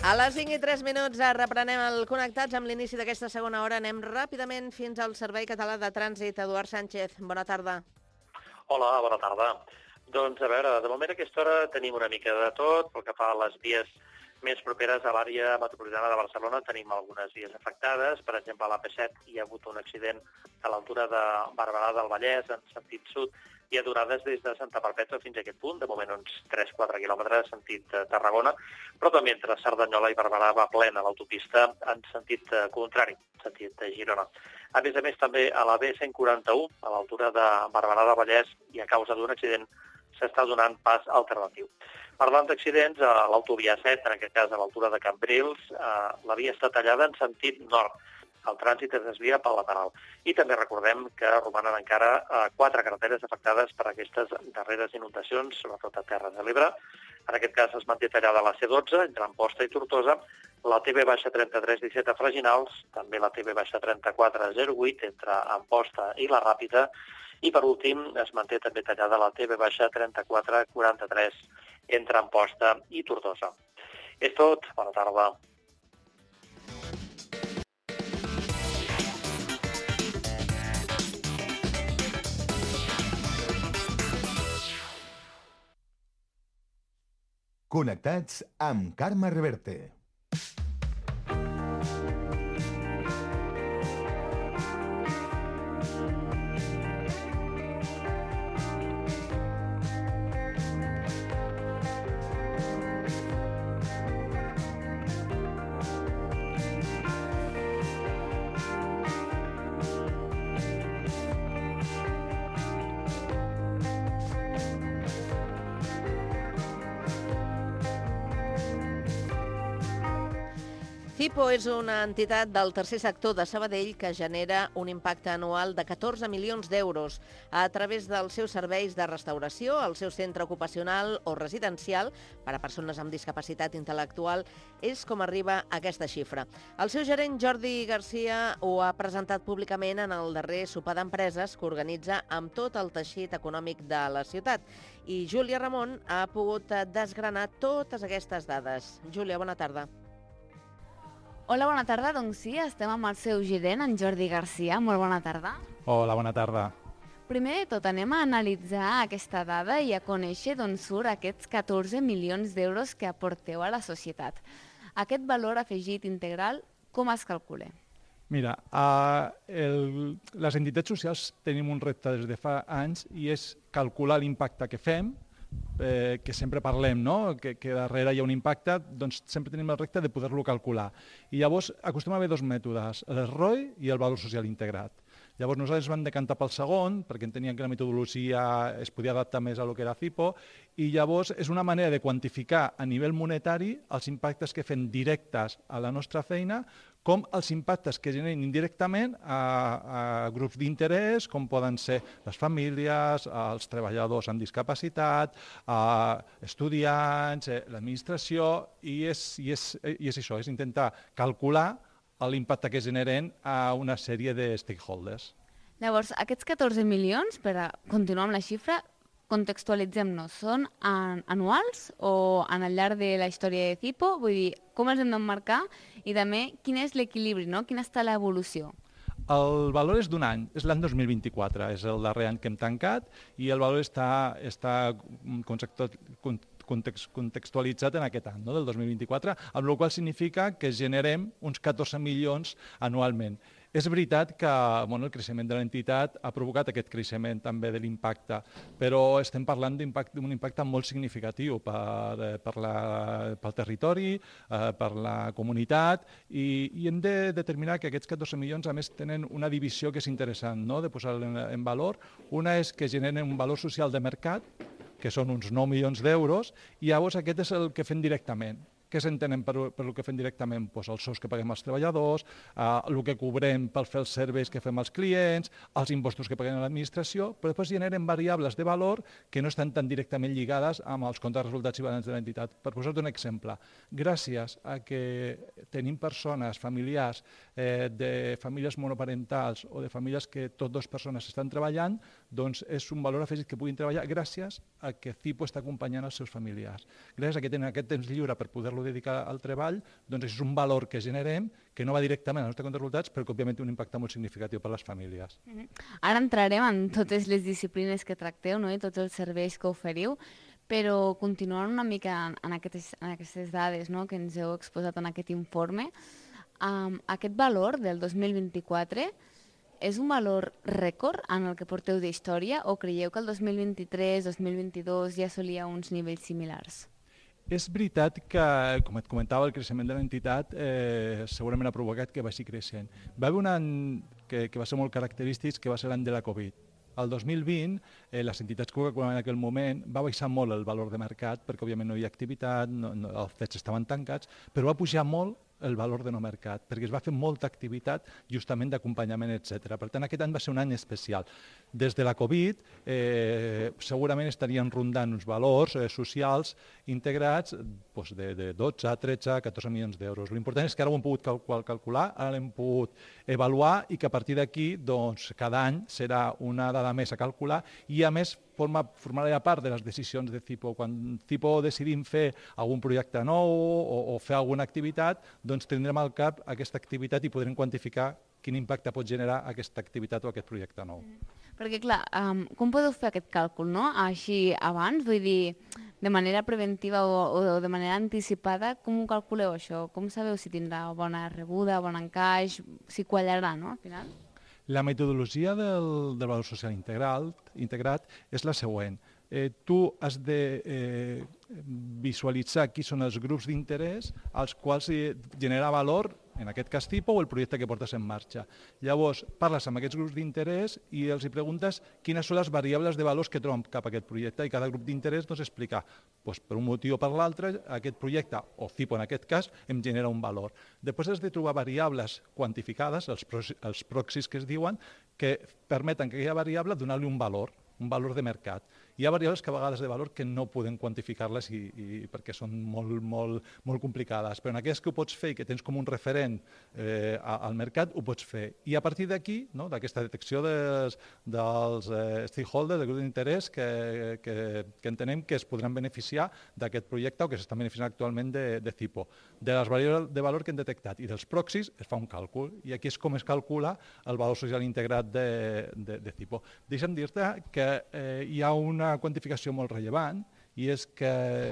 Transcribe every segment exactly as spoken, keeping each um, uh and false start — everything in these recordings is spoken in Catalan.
A les cinc i tres minuts reprenem el Connectats amb l'inici d'aquesta segona hora. Anem ràpidament fins al Servei Català de Trànsit. Eduard Sánchez, bona tarda. Hola, bona tarda. Doncs, a veure, de moment a aquesta hora tenim una mica de tot. Pel que fa a les vies més properes a l'àrea metropolitana de Barcelona tenim algunes vies afectades. Per exemple, a l'A P set hi ha hagut un accident a l'altura de Barberà del Vallès, en sentit sud, i aturades des de Santa Perpètua fins a aquest punt, de moment uns tres a quatre quilòmetres sentit Tarragona, però també entre Cerdanyola i Barberà va plena l'autopista en sentit contrari, en sentit Girona. A més a més, també a la B cent quaranta-u, a l'altura de Barberà del Vallès, i a causa d'un accident s'està donant pas alternatiu. Parlant d'accidents, a l'autovia set, en aquest cas a l'altura de Cambrils, la via està tallada en sentit nord. El trànsit es desvia pel lateral. I també recordem que romanen encara quatre carreteres afectades per aquestes darreres inundacions, sobretot a Terres de l'Ebre. En aquest cas es manté tallada la C dotze, entre Amposta i Tortosa, la T B trenta-tres disset a Freginals, també la T B trenta-quatre zero vuit entre Amposta i la Ràpita, i per últim es manté també tallada la T B trenta-quatre quaranta-tres entre Amposta i Tortosa. És tot, bona tarda. Connectats amb Carme Reverte. Cipo és una entitat del tercer sector de Sabadell que genera un impacte anual de catorze milions d'euros a través dels seus serveis de restauració, el seu centre ocupacional o residencial per a persones amb discapacitat intel·lectual. És com arriba aquesta xifra. El seu gerent Jordi Garcia ho ha presentat públicament en el darrer sopar d'empreses que organitza amb tot el teixit econòmic de la ciutat. I Júlia Ramon ha pogut desgranar totes aquestes dades. Júlia, bona tarda. Hola, bona tarda. Doncs sí, estem amb el seu gerent, en Jordi Garcia. Molt bona tarda. Hola, bona tarda. Primer de tot, anem a analitzar aquesta dada i a conèixer d'on surt aquests catorze milions d'euros que aporteu a la societat. Aquest valor afegit integral, com es calcula? Mira, a el, les entitats socials tenim un repte des de fa anys i és calcular l'impacte que fem, Eh, que sempre parlem, no? que, que darrere hi ha un impacte, doncs sempre tenim el repte de poder-lo calcular. I llavors acostuma a haver dos mètodes, l'R O I i el valor social integrat. Llavors nosaltres vam decantar pel segon, perquè enteníem que la metodologia es podia adaptar més a lo que era Cipo, i llavors és una manera de quantificar a nivell monetari els impactes que fem directes a la nostra feina, com els impactes que generen indirectament a, a grups d'interès, com poden ser les famílies, els treballadors amb discapacitat, a estudiants, eh, l'administració, i és, i, és, i és això, és intentar calcular l'impacte que generen a una sèrie de stakeholders. Llavors, aquests catorze milions, per a continuar amb la xifra, contextualitzem-nos, són anuals o en el llarg de la història de Cipo? Vull dir, com els hem d'emmarcar i també quin és l'equilibri, no? Quina està l'evolució? El valor és d'un any, és l'any dos mil vint-i-quatre, és el darrer any que hem tancat i el valor està, està contextualitzat en aquest any, no? Del dos mil vint-i-quatre, amb la qual cosa significa que generem uns catorze milions anualment. És veritat que bueno, el creixement de l'entitat ha provocat aquest creixement també de l'impacte, però estem parlant d'un impacte, impacte molt significatiu per, per la, pel territori, eh, per la comunitat, i, i hem de determinar que aquests catorze milions a més tenen una divisió que és interessant, no? De posar en, en valor. Una és que generen un valor social de mercat, que són uns nou milions d'euros, i llavors aquest és el que fem directament. Què s'entenen per, per el que fem directament? Pues els sous que paguem als treballadors, eh, el que cobrem per fer els serveis que fem als clients, els impostos que paguem a l'administració, però després generen variables de valor que no estan tan directament lligades amb els comptes resultats i balanç de l'entitat. Per posar-te un exemple, gràcies a que tenim persones, familiars, eh, de famílies monoparentals o de famílies que tot dues persones estan treballant, doncs és un valor afegit que puguin treballar gràcies a que CIPO està acompanyant els seus familiars. Gràcies a que tenen aquest temps lliure per poder-lo dedicar al treball, doncs és un valor que generem que no va directament als nostres comptes resultats, però que òbviament té un impacte molt significatiu per a les famílies. Mm-hmm. Ara entrarem en totes les disciplines que tracteu, no? I tots els serveis que oferiu, però continuant una mica en, en, aquestes, en aquestes dades, no? Que ens heu exposat en aquest informe, um, aquest valor del dos mil vint-i-quatre és un valor rècord en el que porteu d'història o creieu que el dos mil vint-i-tres, dos mil vint-i-dos ja assolia uns nivells similars? És veritat que, com et comentava, el creixement de l'entitat eh, segurament ha provocat que vagi creixent. Va haver un any que, que va ser molt característic, que va ser l'any de la Covid. El dos mil vint, eh, les entitats que en aquell moment va baixar molt el valor de mercat, perquè òbviament no hi havia activitat, no, no, els fets estaven tancats, però va pujar molt el valor de no mercat, perquè es va fer molta activitat justament d'acompanyament, etcètera. Per tant, aquest any va ser un any especial. Des de la Covid, eh, segurament estarien rondant uns valors eh, socials integrats doncs, de, de dotze, tretze, catorze milions d'euros. L'important és que ara ho hem pogut cal calcular, ara l'hem pogut avaluar i que a partir d'aquí, doncs, cada any serà una dada més a calcular i, a més, forma, formarà part de les decisions de CIPO. Quan CIPO decidim fer algun projecte nou o, o fer alguna activitat, doncs tindrem al cap aquesta activitat i podrem quantificar quin impacte pot generar aquesta activitat o aquest projecte nou. Perquè, clar, um, com podeu fer aquest càlcul, no? Així abans, vull dir, de manera preventiva o, o de manera anticipada, com ho calculeu això? Com sabeu si tindrà bona rebuda, bon encaix, si quallarà, no, al final? La metodologia del, del valor social integral, integrat és la següent. Eh, tu has de eh, visualitzar qui són els grups d'interès als quals eh, genera valor, en aquest cas TIPO, o el projecte que portes en marxa. Llavors, parles amb aquests grups d'interès i els hi preguntes quines són les variables de valors que troben cap a aquest projecte i cada grup d'interès doncs, explica doncs, per un motiu o per l'altre aquest projecte, o CIPO en aquest cas, em genera un valor. Després has de trobar variables quantificades, els, pro els proxis que es diuen, que permeten que aquella variable donar-li un valor, un valor de mercat. Hi ha variables que a vegades de valor que no podem quantificar-les i, i perquè són molt, molt, molt complicades, però en aquelles que ho pots fer i que tens com un referent eh, al mercat, ho pots fer. I a partir d'aquí, no, d'aquesta detecció dels, dels eh, stakeholders, del grup d'interès, que, que, que entenem que es podran beneficiar d'aquest projecte o que s'estan beneficiant actualment de, de CIPO. De les variables de valor que hem detectat i dels proxis es fa un càlcul i aquí és com es calcula el valor social integrat de, de, de CIPO. Deixa'm dir-te que eh, hi ha una quantificació molt rellevant i és que,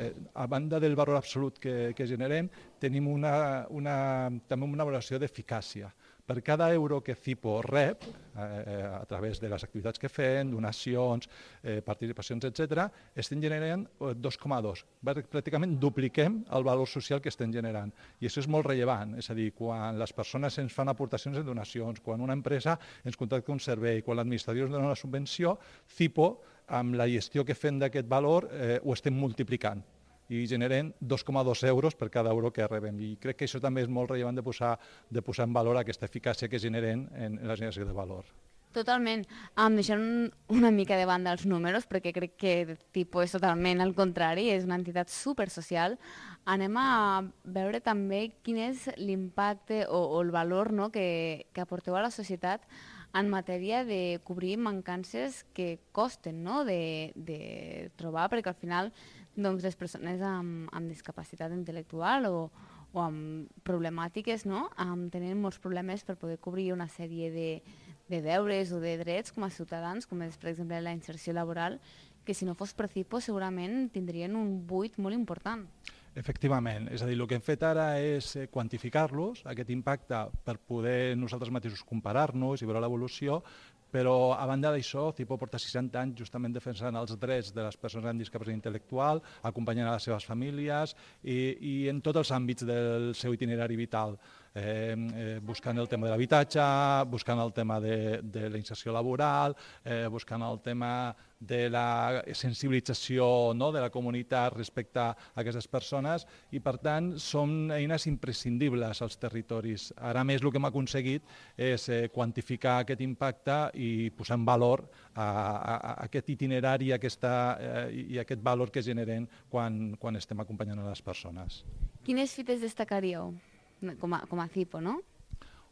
a banda del valor absolut que, que generem, tenim una, una, també una valoració d'eficàcia. Per cada euro que CIPO rep, eh, a través de les activitats que fem, donacions, eh, participacions, etcètera, estem generant dos coma dos. Pràcticament dupliquem el valor social que estem generant. I això és molt rellevant. És a dir, quan les persones ens fan aportacions en donacions, quan una empresa ens contracta un servei, quan l'administració ens dona una subvenció, CIPO, amb la gestió que fem d'aquest valor, eh, ho estem multiplicant i generen dos coma dos euros per cada euro que rebem. I crec que això també és molt rellevant de posar, de posar en valor aquesta eficàcia que generen en, en la generació de valor. Totalment. Um, deixant una mica de banda els números, perquè crec que TIPO és totalment al contrari, és una entitat supersocial, anem a veure també quin és l'impacte o, o el valor, no, que, que aporteu a la societat en matèria de cobrir mancances que costen, no, de, de trobar, perquè al final doncs, les persones amb, amb discapacitat intel·lectual o, o amb problemàtiques, no, um, tenen molts problemes per poder cobrir una sèrie de, de deures o de drets com a ciutadans, com és, per exemple, la inserció laboral, que si no fos per CIPO segurament tindrien un buit molt important. Efectivament, és a dir, el que hem fet ara és quantificar-los, aquest impacte, per poder nosaltres mateixos comparar-nos i veure l'evolució, però a banda d'això, CIPO porta seixanta anys justament defensant els drets de les persones amb discapacitat intel·lectual, acompanyant a les seves famílies i, i en tots els àmbits del seu itinerari vital. Eh, eh, buscant el tema de l'habitatge, buscant el tema de, de la inserció laboral, eh, buscant el tema de la sensibilització, no, de la comunitat respecte a aquestes persones i, per tant, són eines imprescindibles als territoris. Ara més el que hem aconseguit és eh, quantificar aquest impacte i posar en valor a, a, a aquest itinerari aquesta, eh, i aquest valor que generen quan, quan estem acompanyant a les persones. Quines fites destacaríeu? Com a, com a CIPO, no?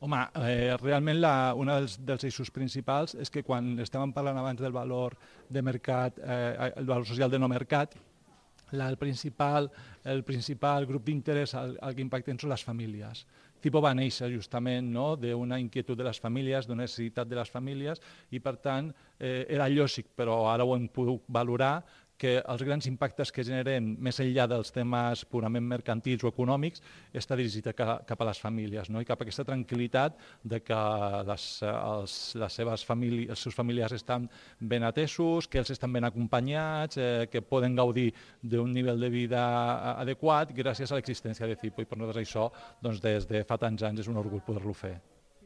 Home, eh, realment la, un dels, dels eixos principals és que quan estàvem parlant abans del valor de mercat, eh, el valor social de no mercat, la, el, principal, el principal grup d'interès al, al que impacten són les famílies. Tipo va néixer justament no, d'una inquietud de les famílies, d'una necessitat de les famílies i per tant eh, era lògic, però ara ho hem pogut valorar, que els grans impactes que generem més enllà dels temes purament mercantils o econòmics està dirigit cap a les famílies, no? I cap a aquesta tranquil·litat de que les, els, les seves famílies, els seus familiars estan ben atesos, que ells estan ben acompanyats, eh, que poden gaudir d'un nivell de vida adequat gràcies a l'existència de Cipo. I per nosaltres això, doncs, des de fa tants anys, és un orgull poder-lo fer.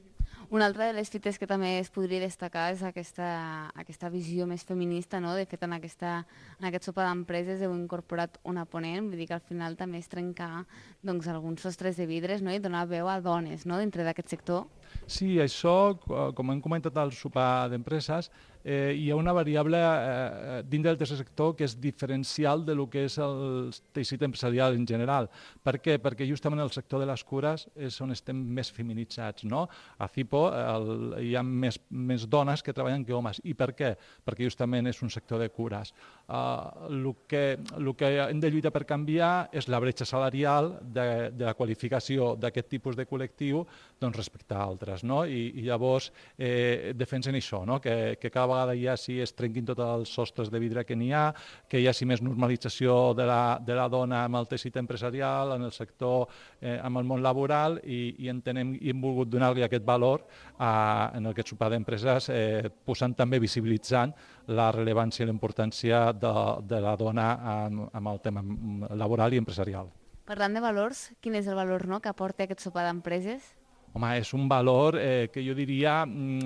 Una altra de les fites que també es podria destacar és aquesta, aquesta visió més feminista, no? De fet, en, aquesta, en aquest sopar d'empreses heu incorporat una ponent, vull dir que al final també és trencar doncs, alguns sostres de vidres, no? I donar veu a dones, no? Dintre d'aquest sector. Sí, això, com hem comentat al sopar d'empreses, eh, hi ha una variable eh, dintre del tercer sector que és diferencial de lo que és el teixit empresarial en general. Per què? Perquè justament el sector de les cures és on estem més feminitzats, no? A Cipo el, hi ha més, més dones que treballen que homes. I per què? Perquè justament és un sector de cures. Uh, el que, el que hem de lluitar per canviar és la bretxa salarial de, de la qualificació d'aquest tipus de col·lectiu doncs, respecte a altres, no? I, i llavors eh, defensen això, no? que, que cada vegada hi hagi es trenquin tots els sostres de vidre que n'hi ha, que hi hagi més normalització de la, de la dona amb el teixit empresarial, en el sector, eh, amb el món laboral i, i entenem i hem volgut donar-li aquest valor a, en aquest sopar d'empreses, eh, posant també, visibilitzant la rellevància i la importància de, de la dona amb, amb el tema laboral i empresarial. Parlant de valors, quin és el valor, no?, que aporta aquest sopar d'empreses? Home, és un valor eh, que jo diria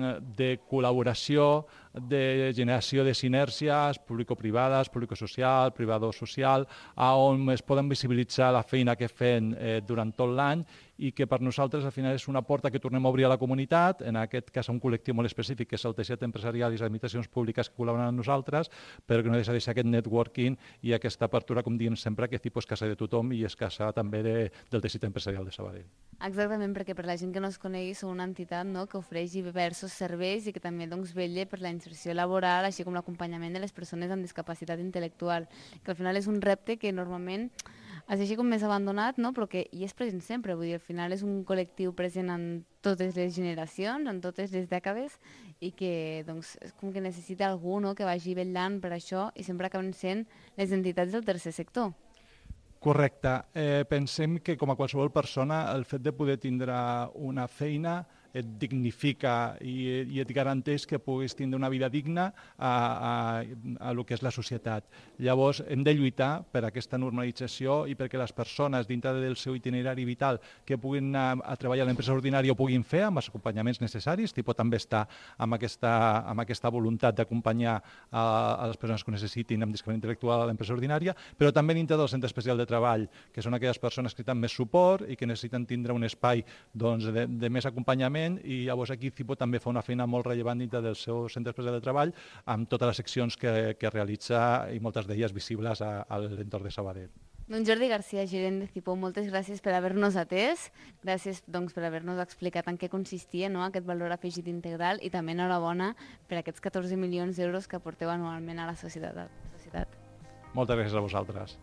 de col·laboració, de generació de sinèrgies público-privades, público-social, privado-social, on es poden visibilitzar la feina que fem eh, durant tot l'any i que per nosaltres al final és una porta que tornem a obrir a la comunitat, en aquest cas a un col·lectiu molt específic que és el teixit empresarial i les administracions públiques que col·laboren amb nosaltres, però que no deixa de ser aquest networking i aquesta apertura, com diem sempre, que Cipo és casa de tothom i és casa també de, del teixit empresarial de Sabadell. Exactament, perquè per la gent que no es conegui són una entitat, no?, que ofereix diversos serveis i que també doncs, vetlla per la inserció laboral, així com l'acompanyament de les persones amb discapacitat intel·lectual, que al final és un repte que normalment és així com més abandonat, no?, però que hi és present sempre. Vull dir, al final és un col·lectiu present en totes les generacions, en totes les dècades, i que doncs, és com que necessita algú, no?, que vagi vetllant per això i sempre acaben sent les entitats del tercer sector. Correcte. Eh, pensem que com a qualsevol persona el fet de poder tindre una feina et dignifica i, i et garanteix que puguis tindre una vida digna a, a, a lo que és la societat. Llavors hem de lluitar per aquesta normalització i perquè les persones dintre del seu itinerari vital que puguin anar a treballar a l'empresa ordinària ho puguin fer amb els acompanyaments necessaris. Tipo també està amb aquesta, amb aquesta voluntat d'acompanyar a, a les persones que ho necessitin amb discapacitat intel·lectual a l'empresa ordinària, però també dintre del centre especial de treball, que són aquelles persones que necessiten més suport i que necessiten tindre un espai doncs, de, de més acompanyament, i llavors aquí Cipo també fa una feina molt rellevant dintre del seu centre especial de treball amb totes les seccions que, que realitza i moltes d'elles visibles a, a l'entorn de Sabadell. Doncs Jordi Garcia, gerent de Cipo, moltes gràcies per haver-nos atès, gràcies doncs, per haver-nos explicat en què consistia, no?, aquest valor afegit integral i també enhorabona per aquests catorze milions d'euros que aporteu anualment a la societat. A la societat. Moltes gràcies a vosaltres.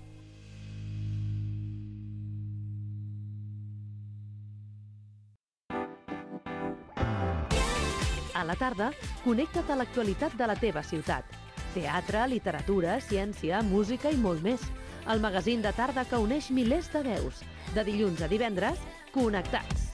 A la tarda, connecta't a l'actualitat de la teva ciutat. Teatre, literatura, ciència, música i molt més. El magazín de tarda que uneix milers de veus. De dilluns a divendres, Connectats.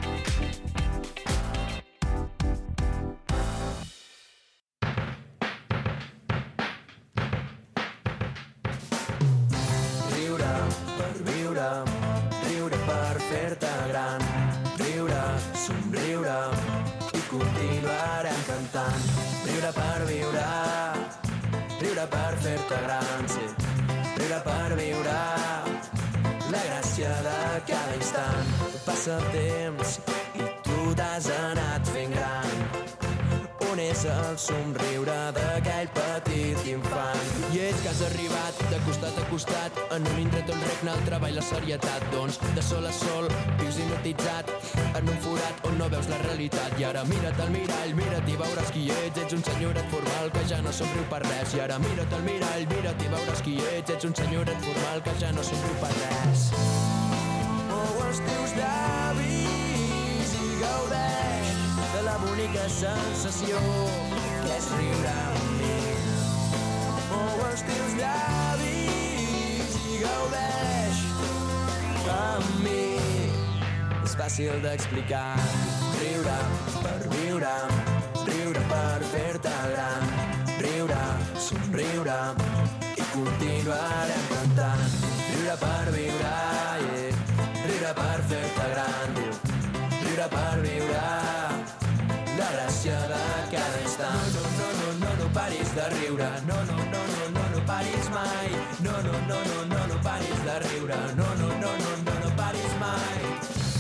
Riure per viure, riure per fer-te gran, riure, somriure, continuarem cantant. Riure per viure, riure per fer-te gran, sí. Riure per viure, la gràcia de cada instant. Passa el temps i tu t'has anat fent gran. On és el el somriure d'aquell petit infant. I és que has arribat de costat a costat, en un indret on regna el treball, la serietat. Doncs de sol a sol vius hipnotitzat en un forat on no veus la realitat. I ara mira't al mirall, mira't i veuràs qui ets. Ets un senyoret formal que ja no somriu per res. I ara mira't al mirall, mira't i veuràs qui ets. Ets un senyoret formal que ja no somriu per res. Mou els teus llavis i gaudeix de la bonica sensació que és riure amb mi. Mou els teus llavis i gaudeix amb mi. És fàcil d'explicar. Riure per viure, riure per fer-te gran, riure, somriure i continuarem cantant. Riure per viure, yeah. Riure per fer-te gran, riure per viure la gràcia de cada instant. No, no, no, no, no paris de riure, no, no, no, no, no, no paris mai. No, no, no, no, no, no paris de riure, no, no, no, no, no, no paris mai.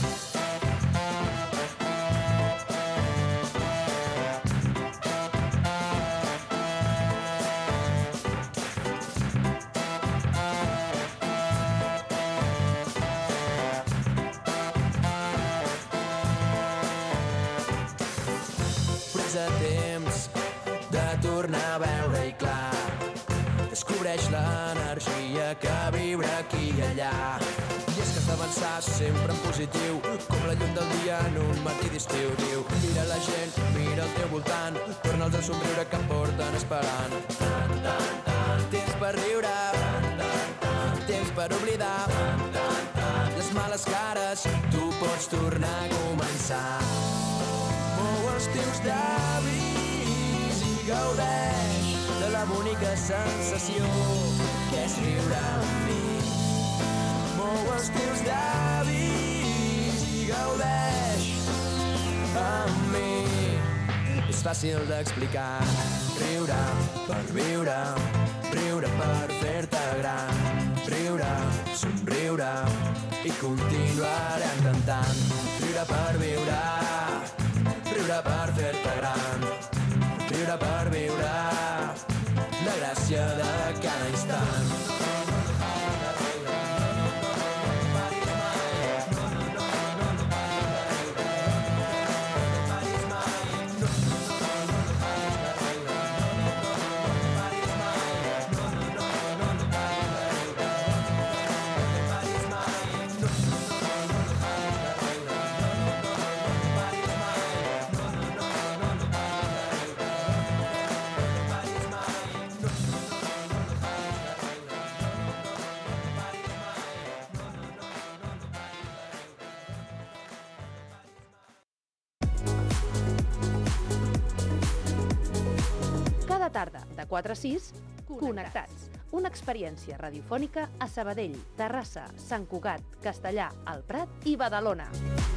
A temps de tornar a veure-hi clar. Descobreix l'energia que vibra aquí i allà. I és que has d'avançar sempre en positiu, com la llum del dia en un matí d'estiu. Diu, mira la gent, mira al teu voltant, torna'ls a somriure que porten esperant. Tant, tant, tant, temps per riure, tant, tant, tant, temps per oblidar, tant, tant, tant, les males cares, tu pots tornar a començar. Mou els teus llavis i gaudeix de la bonica sensació que és riure amb mi. Mou els teus llavis i gaudeix amb mi. És fàcil d'explicar. Riure per viure, riure per fer-te gran, riure, somriure i continuarem cantant. Riure per viure, riure per fer-te gran, riure per viure la gràcia de cada instant. Tarda, de quatre a sis, Connectats. Una experiència radiofònica a Sabadell, Terrassa, Sant Cugat, Castellà, El Prat i Badalona.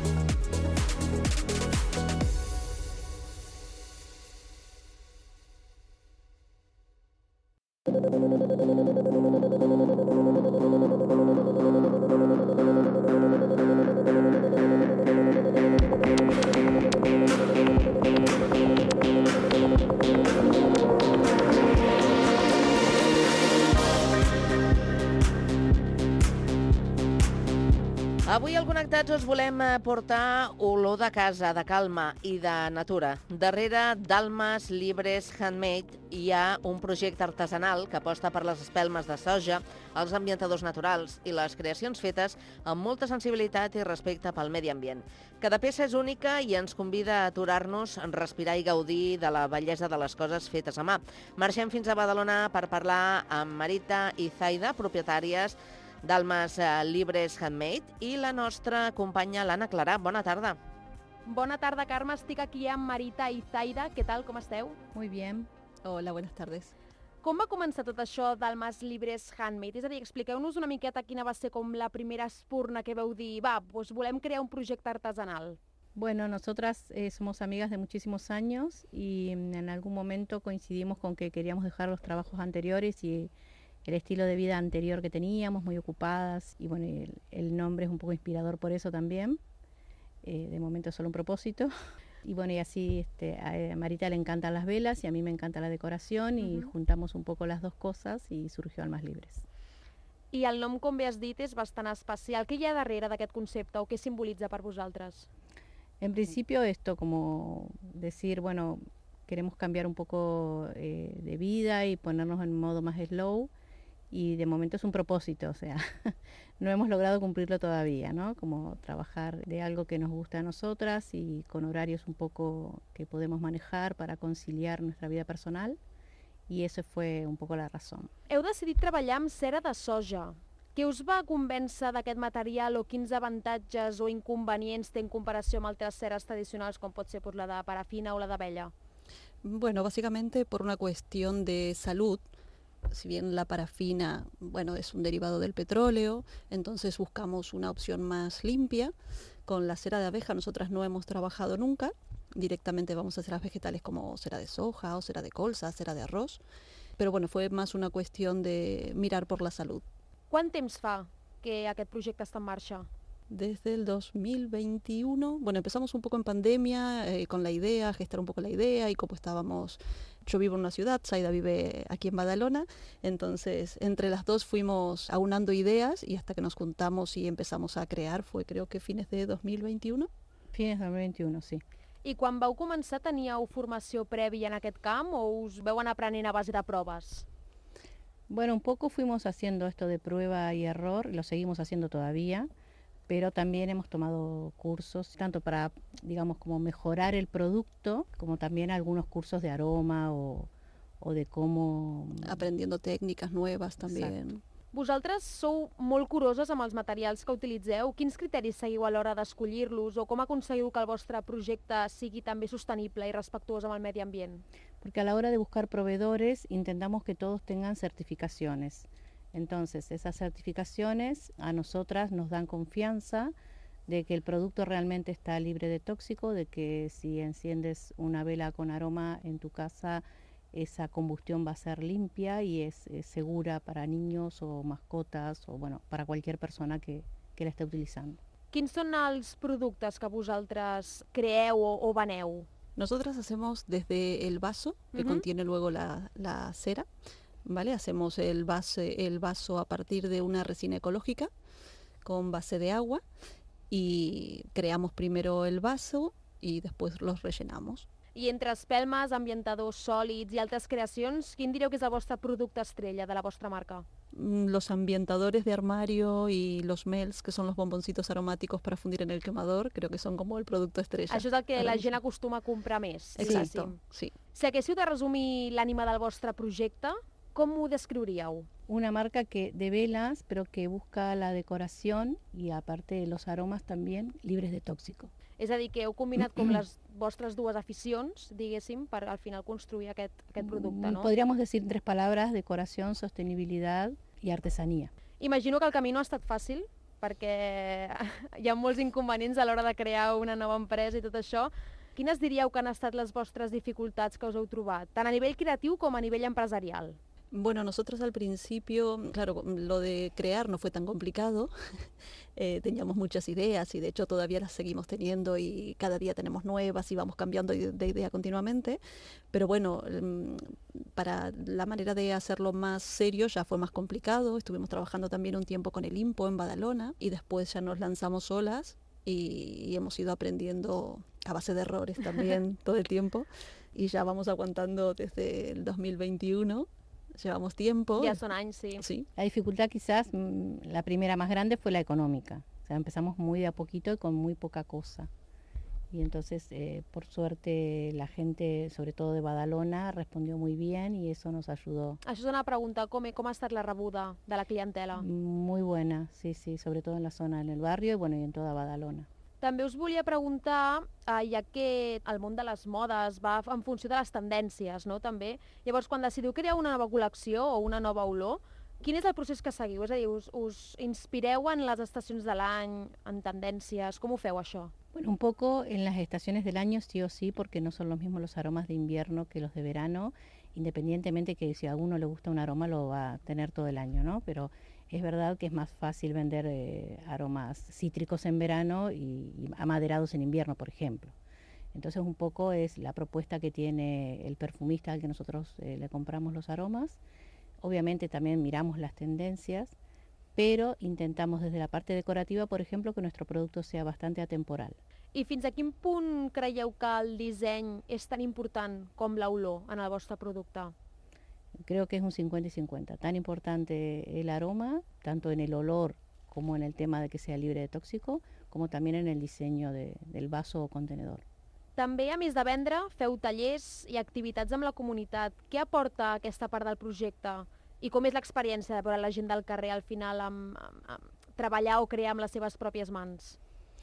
Avui al Connectats us volem portar olor de casa, de calma i de natura. Darrere d'Almas Libres Handmade hi ha un projecte artesanal que aposta per les espelmes de soja, els ambientadors naturals i les creacions fetes amb molta sensibilitat i respecte pel medi ambient. Cada peça és única i ens convida a aturar-nos, respirar i gaudir de la bellesa de les coses fetes a mà. Marxem fins a Badalona per parlar amb Marita i Zaida, propietàries d'Almas Libres Handmade, i la nostra companya l'Anna Clarà. Bona tarda. Bona tarda, Carme. Estic aquí amb Marita i Zaida. Què tal, com esteu? Muy bien. Hola, buenas tardes. Com va començar tot això d'Almas Libres Handmade? És a dir, expliqueu-nos una miqueta quina va ser com la primera espurna que veu dir, va, doncs volem crear un projecte artesanal. Bueno, nosotras eh, somos amigas de muchísimos años y en algún momento coincidimos con que queríamos dejar los trabajos anteriores y el estilo de vida anterior que teníamos, muy ocupadas, y bueno, el, el nombre es un poco inspirador por eso también. Eh, de momento es solo un propósito. Y bueno, y así este, a Marita le encantan las velas y a mí me encanta la decoración y Uh-huh. juntamos un poco las dos cosas y surgió Almas Libres. I el nom, com bé has dit, és bastant especial. Què hi ha darrere d'aquest concepte o què simbolitza per vosaltres? En principio esto, como decir, bueno, queremos cambiar un poco eh, de vida y ponernos en modo más slow. Y de momento es un propósito, o sea, no hemos logrado cumplirlo todavía, ¿no? Como trabajar de algo que nos gusta a nosotras y con horarios un poco que podemos manejar para conciliar nuestra vida personal, y eso fue un poco la razón. Heu decidit treballar amb cera de soja. Què us va convèncer d'aquest material o quins avantatges o inconvenients té en comparació amb altres ceres tradicionals com pot ser pues, la de parafina o la d'abella? Bueno, básicamente por una cuestión de salud. Si bien la parafina, bueno, es un derivado del petróleo, entonces buscamos una opción más limpia. Con la cera de abeja nosotras no hemos trabajado nunca. Directamente vamos a ceras vegetales como cera de soja o cera de colza, cera de arroz. Pero bueno, fue más una cuestión de mirar por la salud. Quant temps fa que aquest projecte està en marxa? Desde el dos mil veintiuno, bueno, empezamos un poco en pandemia, eh, con la idea, gestar un poco la idea y como estábamos, yo vivo en una ciudad, Zaida vive aquí en Badalona, entonces entre las dos fuimos aunando ideas y hasta que nos juntamos y empezamos a crear, fue creo que fines de dos mil veintiuno. Fines de dos mil veintiuno, sí. I quan vau començar teníeu formació prèvia en aquest camp o us veu anar aprenent a base de proves? Bueno, un poco fuimos haciendo esto de prueba y error, lo seguimos haciendo todavía, pero también hemos tomado cursos, tanto para, digamos, como mejorar el producto, como también algunos cursos de aroma o, o de cómo... Aprendiendo técnicas nuevas también. Exacto. Vosaltres sou molt curoses amb els materials que utilitzeu. Quins criteris seguiu a l'hora d'escollir-los o com aconseguiu que el vostre projecte sigui també sostenible i respectuós amb el medi ambient? Porque a la hora de buscar proveedores intentamos que todos tengan certificaciones. Entonces, esas certificaciones a nosotras nos dan confianza de que el producto realmente está libre de tóxico, de que si enciendes una vela con aroma en tu casa, esa combustión va a ser limpia y es, es segura para niños o mascotas o bueno, para cualquier persona que, que la esté utilizando. Quins són els productes que vosaltres creeu o, o veneu? Nosotras hacemos desde el vaso, que Uh-huh. contiene luego la, la cera, ¿vale? Hacemos el, base, el vaso a partir de una resina ecológica con base de agua y creamos primero el vaso y después los rellenamos. I entre espelmes, ambientadors sòlids i altres creacions, quin direu que és el vostre producte estrella de la vostra marca? Mm, Los ambientadores de armario y los melts, que son los bomboncitos aromáticos para fundir en el quemador, creo que son como el producto estrella. Això és el que Ahora la mismo. gent acostuma a comprar més. Exacto, diguéssim. sí. Si haguéssiu de resumir l'ànima del vostre projecte, com ho descriuríeu? Una marca que de velas, pero que busca la decoración y aparte los aromas también libres de tóxico. És a dir, que heu combinat com les vostres dues aficions, diguéssim, per al final construir aquest, aquest producte, no? Podríamos decir en tres palabras: decoración, sostenibilidad y artesanía. Imagino que el camí no ha estat fàcil, perquè hi ha molts inconvenients a l'hora de crear una nova empresa i tot això. Quines diríeu que han estat les vostres dificultats que us heu trobat, tant a nivell creatiu com a nivell empresarial? Bueno, nosotros al principio, claro, lo de crear no fue tan complicado, eh, teníamos muchas ideas y de hecho todavía las seguimos teniendo y cada día tenemos nuevas y vamos cambiando de de idea continuamente, pero bueno, mm, para la manera de hacerlo más serio ya fue más complicado, estuvimos trabajando también un tiempo con el IMPO en Badalona y después ya nos lanzamos solas y, y hemos ido aprendiendo a base de errores también todo el tiempo y ya vamos aguantando desde el dos mil veintiuno. Llevamos tiempo. Ja són anys, sí. Sí. La dificultad quizás, mm, la primera más grande fue la económica. O sea, empezamos muy de a poquito y con muy poca cosa. Y entonces, eh, por suerte, la gente, sobre todo de Badalona, respondió muy bien y eso nos ayudó. Això és una pregunta, com, com ha estat la rebuda de la clientela? Muy buena, sí, sí, sobre todo en la zona, en el barrio y bueno, y en toda Badalona. També us volia preguntar, eh, ja que el món de les modes va en funció de les tendències, no?, també. Llavors, quan decidiu crear una nova col·lecció o una nova olor, quin és el procés que seguiu? És a dir, us, us inspireu en les estacions de l'any, en tendències? Com ho feu, això? Bueno, un poco en las estaciones del año sí o sí, porque no son los mismos los aromas de invierno que los de verano, independientemente que si a uno le gusta un aroma lo va a tener todo el año, ¿no? Pero es verdad que es más fácil vender eh, aromas cítricos en verano y, y amaderados en invierno, por ejemplo. Entonces un poco es la propuesta que tiene el perfumista al que nosotros eh, le compramos los aromas. Obviamente también miramos las tendencias, pero intentamos desde la parte decorativa, por ejemplo, que nuestro producto sea bastante atemporal. I fins a quin punt creieu que el disseny és tan important com l'olor en el vostre producte? Creo que es un cincuenta y cincuenta. Tan importante el aroma, tanto en el olor como en el tema de que sea libre de tóxico, como también en el diseño de, del vaso o contenedor. També, a més de vendre, feu tallers i activitats amb la comunitat. Què aporta aquesta part del projecte? I com és l'experiència de veure la gent del carrer al final amb, amb, amb treballar o crear amb les seves pròpies mans?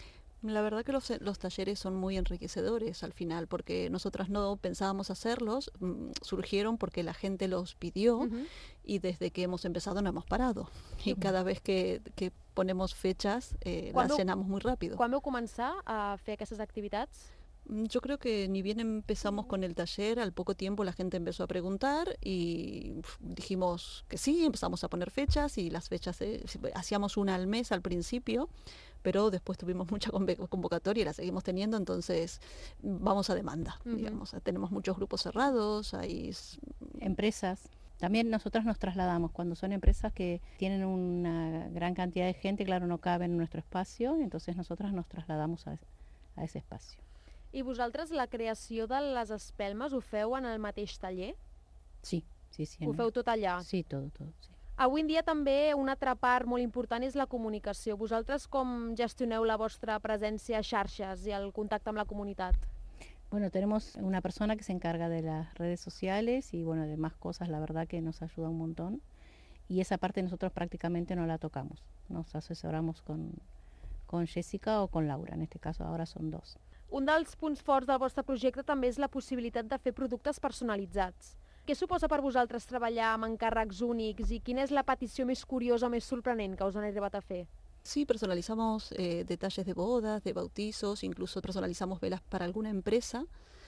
La verdad que los, los talleres son muy enriquecedores al final, porque nosotras no pensábamos hacerlos, mmm, surgieron porque la gente los pidió uh-huh. y desde que hemos empezado no hemos parado. Y uh-huh. cada vez que, que ponemos fechas eh, las veu, llenamos muy rápido. Quan vau començar a fer aquestes activitats? Yo creo que ni bien empezamos con el taller, al poco tiempo la gente empezó a preguntar y dijimos que sí, empezamos a poner fechas y las fechas, eh, hacíamos una al mes al principio, pero después tuvimos mucha convocatoria y la seguimos teniendo, entonces vamos a demanda, uh-huh. digamos, tenemos muchos grupos cerrados, hay empresas. También nosotros nos trasladamos, cuando son empresas que tienen una gran cantidad de gente, claro, no caben en nuestro espacio, entonces nosotras nos trasladamos a, a ese espacio. I vosaltres la creació de les espelmes ho feu en el mateix taller? Sí, sí, sí. Ho feu tot allà? Sí, tot, tot, sí. Avui en dia també una altra part molt important és la comunicació. Vosaltres com gestioneu la vostra presència a xarxes i el contacte amb la comunitat? Bueno, tenemos una persona que se encarga de las redes sociales y bueno, de más cosas, la verdad que nos ayuda un montón. Y esa parte nosotros prácticamente no la tocamos. Nos asesoramos con, con Jessica o con Laura, en este caso ahora son dos. Un dels punts forts del vostre projecte també és la possibilitat de fer productes personalitzats. Què suposa per vosaltres treballar amb encàrrecs únics i quina és la petició més curiosa o més sorprenent que us han arribat a fer? Sí, personalizamos eh, detalles de bodas, de bautizos, incluso personalizamos velas para alguna empresa,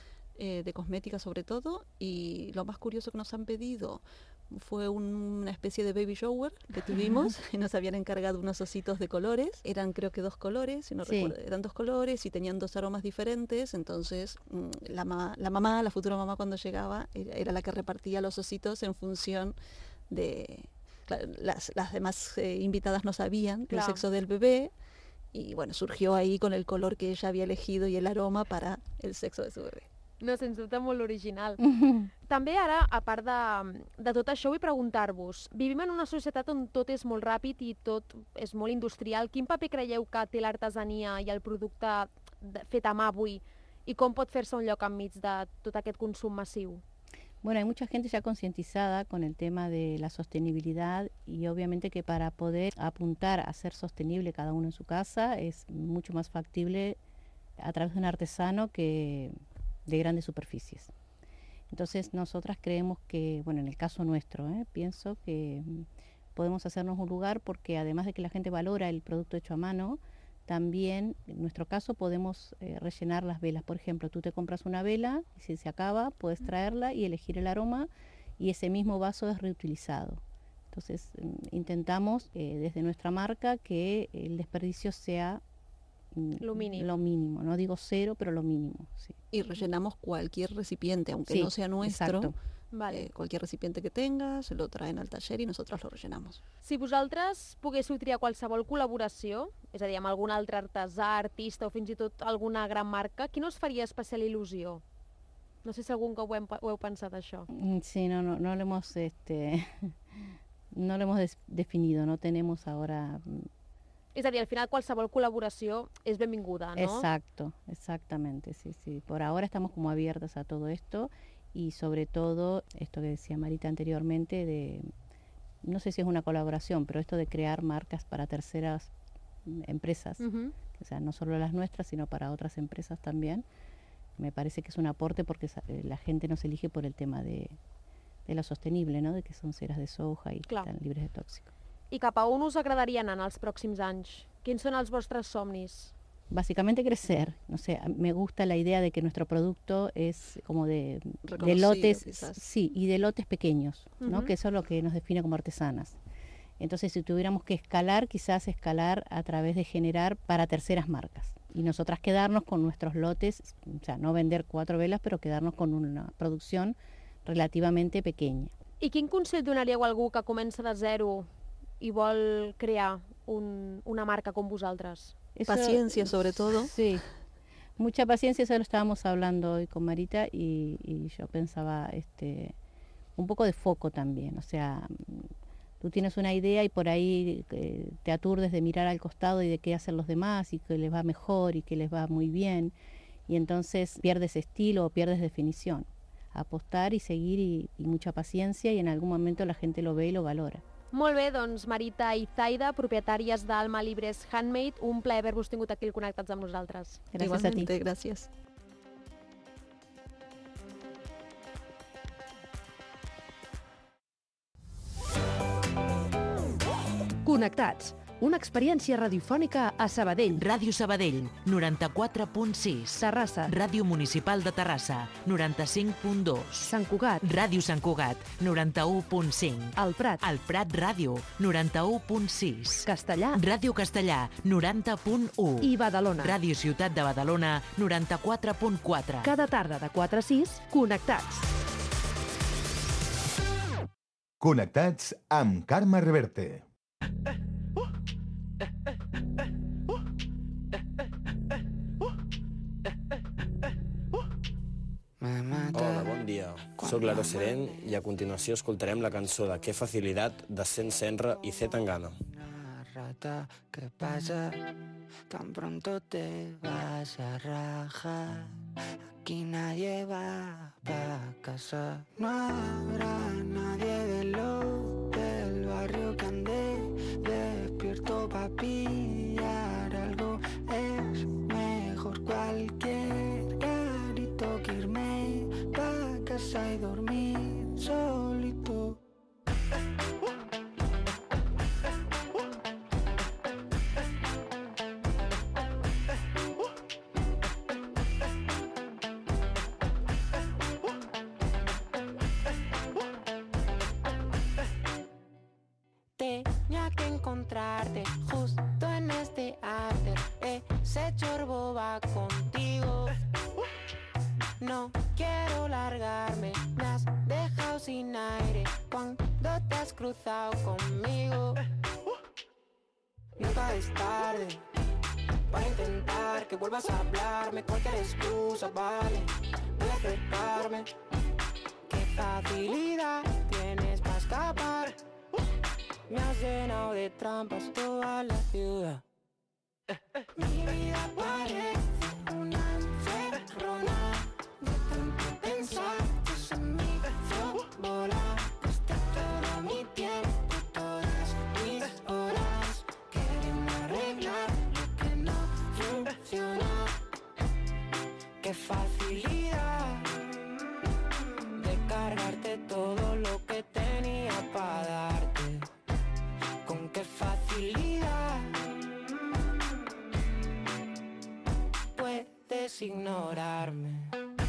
eh, de cosmética sobre todo, y lo más curioso que nos han pedido fue un, una especie de baby shower que tuvimos y nos habían encargado unos ositos de colores, eran creo que dos colores, si no sí. recuerdo, eran dos colores y tenían dos aromas diferentes, entonces la, ma, la mamá, la futura mamá cuando llegaba, era, era la que repartía los ositos en función de... Las, las demás eh, invitadas no sabían claro. el sexo del bebé y bueno, surgió ahí con el color que ella había elegido y el aroma para el sexo de su bebé. No, sens dubte molt original. També ara, a part de, de tot això, vull preguntar-vos, vivim en una societat on tot és molt ràpid i tot és molt industrial. Quin paper creieu que té l'artesania i el producte fet a mà avui i com pot fer-se un lloc enmig de tot aquest consum massiu? Bueno, hay mucha gente ya concientizada con el tema de la sostenibilidad y obviamente que para poder apuntar a ser sostenible cada uno en su casa es mucho más factible a través de un artesano que de grandes superficies. Entonces nosotras creemos que, bueno, en el caso nuestro, ¿eh? pienso que podemos hacernos un lugar porque además de que la gente valora el producto hecho a mano, también, en nuestro caso, podemos eh, rellenar las velas. Por ejemplo, tú te compras una vela y si se acaba, puedes traerla y elegir el aroma y ese mismo vaso es reutilizado. Entonces, intentamos eh, desde nuestra marca que el desperdicio sea lo mínimo. Lo mínimo, no digo cero, pero lo mínimo. Sí. Y rellenamos cualquier recipiente, aunque sí, no sea nuestro. Exacto. Vale. Eh, cualquier recipiente que tenga, se lo traen al taller y nosotros lo rellenamos. Si vosaltres poguéssiu triar qualsevol col·laboració, és a dir, amb algun altre artesà, artista o fins i tot alguna gran marca, quina us faria especial il·lusió? No sé si algun que ho, hem, ho heu pensat, això. Sí, no, no, no lo hemos, este, no lo hemos des definido, no tenemos ahora... És a dir, al final qualsevol col·laboració és benvinguda, ¿no? Exacto, exactamente, sí, sí. Por ahora estamos como abiertas a todo esto y sobre todo esto que decía Marita anteriormente de, no sé si es una colaboración, pero esto de crear marcas para terceras empresas, uh-huh. o sea, no solo las nuestras, sino para otras empresas también, me parece que es un aporte porque la gente nos elige por el tema de, de lo sostenible, ¿no? De que son ceras de soja y Clar. que están libres de tóxico. I cap a on us agradaria anar en els pròxims anys? Quins són els vostres somnis? Básicamente crecer, no sé, me gusta la idea de que nuestro producto es como de, de lotes, quizás. sí, y de lotes pequeños, Uh-huh. ¿no? Que eso es lo que nos define como artesanas. Entonces, si tuviéramos que escalar, quizás escalar a través de generar para terceras marcas. y nosotras quedarnos con nuestros lotes, o sea, no vender cuatro velas, però quedarnos con una producción relativamente pequeña. I quin consell donaríeu a algú que comença de zero i vol crear un, una marca com vosaltres? Eso, paciencia, sobre todo. Sí, mucha paciencia, eso lo estábamos hablando hoy con Marita y, y yo pensaba este, un poco de foco también, o sea, tú tienes una idea y por ahí eh, te aturdes de mirar al costado y de qué hacen los demás y que les va mejor y que les va muy bien y entonces pierdes estilo o pierdes definición. Apostar y seguir y, y mucha paciencia y en algún momento la gente lo ve y lo valora. Molt bé, doncs Marita i Zaida, propietàries d'Alma Libres Handmade, un plaer haver-vos tingut aquí connectats amb nosaltres. Gràcies Igualmente, a ti. Gràcies. Connectats, una experiència radiofònica a Sabadell. Ràdio Sabadell, noranta-quatre punt sis. Terrassa. Ràdio Municipal de Terrassa, noranta-cinc punt dos. Sant Cugat. Ràdio Sant Cugat, noranta-u punt cinc. El Prat. El Prat Ràdio, noranta-u punt sis. Castellà. Ràdio Castellà, noranta punt u. I Badalona. Ràdio Ciutat de Badalona, noranta-quatre punt quatre. Cada tarda de quatre a sis, Connectats. Connectats amb Carme Reverte. Hola, bon dia. Soc Laro Seren i a continuació escoltarem la cançó de Qué Facilidad de Sen Senra i C. Tangana. Rata, ¿qué pasa? Tan pronto te vas a rajar. Aquí nadie va pa' casa. No habrá nadie de lo del barrio que ande despierto pa' pillar algo. Es mejor cualquier garito que irme pa' casa y dormir solito. Tenía que encontrarte justo en este after. Ese chorbo va contigo. No quiero largarme, me has dejado sin aire cuando te has cruzado conmigo. Nunca es tarde para intentar que vuelvas a hablarme. Cualquier excusa vale, voy a acercarme. Qué facilidad tienes para escapar. Me has llenado de trampas toda la ciudad. Mi vida parece una encerrona. De tanto pensar que se me bola. Gasté todo mi tiempo, todas mis horas queriendo arreglar lo que no funciona. Qué facilidad de cargarte todo lo que tenía para darte. Con qué facilidad puedes ignorarme.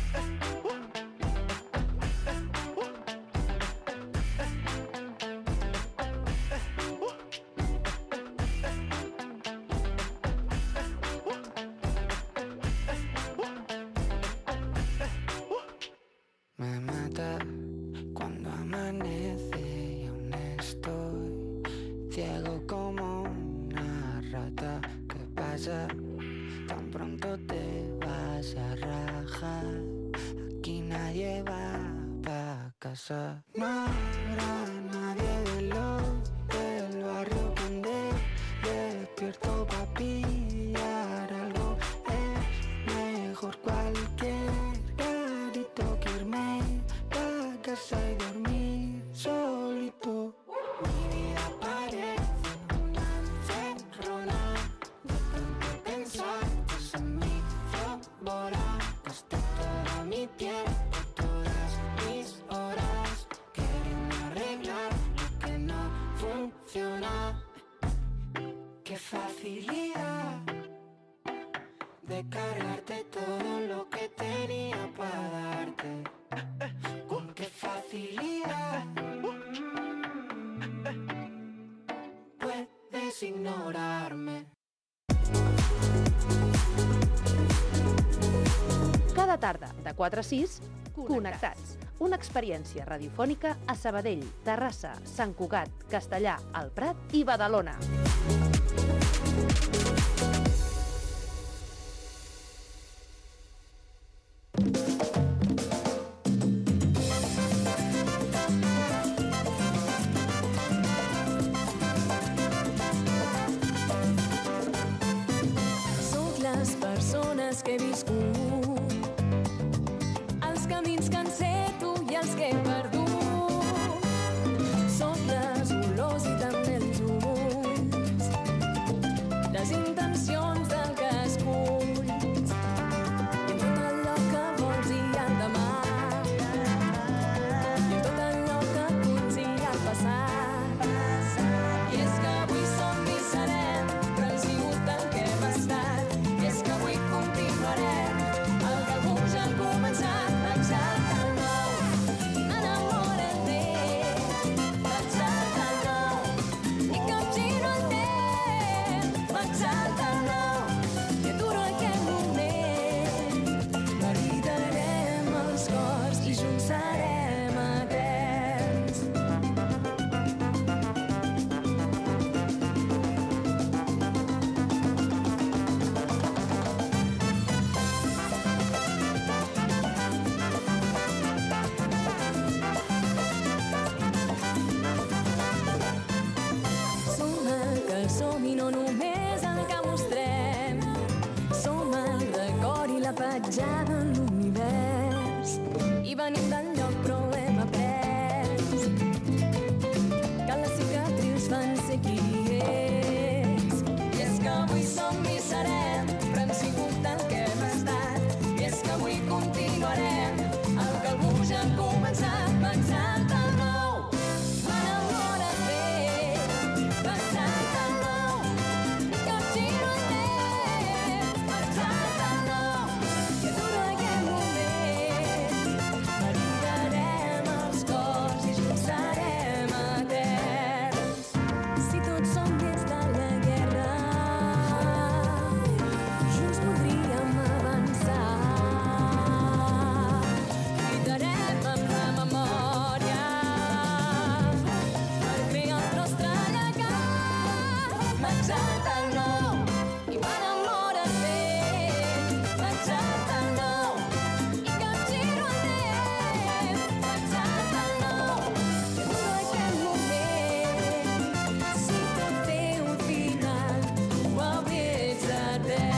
Me mata cuando amanece y aún estoy ciego como una rata. ¿Qué pasa? Tan pronto te vas a rajar. Aquí nadie va pa' casa. No habrá nadie de lo del barrio que ande despierto pa' pillar algo. Es mejor cualquier garito que irme pa' casa y dormir solito. Mi vida parece una encerrona. De tanto pensar que se me hizo bola. Gasté todo mi tiempo, todas mis horas queriendo arreglar lo que no funciona. Qué facilidad de cargarte todo lo que tenía para darte. Con qué facilidad puedes ignorarme. Cada tarda, de quatre a sis, Connectats. Una experiència radiofònica a Sabadell, Terrassa, Sant Cugat, Castellà, El Prat i Badalona. Soc les persones que he viscut, els camins que enceto i els que he perdut. Soc les olors i també els ulls, les intencions del que esculls, i en tot allò que vols i el demà, i en tot allò que aculls i el passat. I és que avui som i serem, però hem sigut el que hem estat. I és que avui continuarem el que algú ja ha començat. M'exalta el nou, m'enamora el temps. M'exalta el nou i capgiro el temps. M'exalta el nou i aturo aquest moment. Maridarem els cors i junts serem eterns. Som el que som i no només el que mostrem. Som el record i la petjada en l'univers. I venim del lloc però hem après que les cicatrius van ser qui és. I és que avui som i serem, però hem sigut el que hem estat. I és que avui continuarem el que algú ja ha començat. M'exalta el nou, m'enamora el vell. M'exalta el nou i capgiro el temps. M'exalta el nou i aturo aquest moment. Maridarem els cors i junts serem eterns. Si tots som dins de la guerra, junts podríem avançar. Lluitarem amb la memòria per crear el nostre llegat. M'exalta el nou i m'enamora el vell. M'exalta el nou i capgiro el temps. M'exalta el nou i aturo aquest moment. Si tot té un final, ho avui ets etern.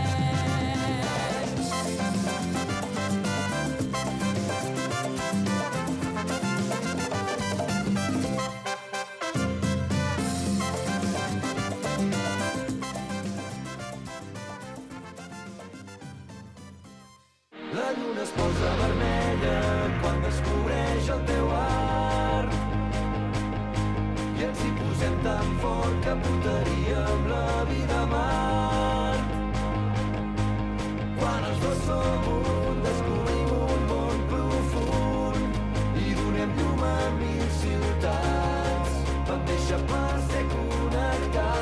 La lluna es posa vermella quan descobreix el teu art. I ens hi posem tan fort que portaríem la vida a Mart. Quan els dos som un, descobrim un món profund i donem llum a mil ciutats. Vam deixar per ser connectats.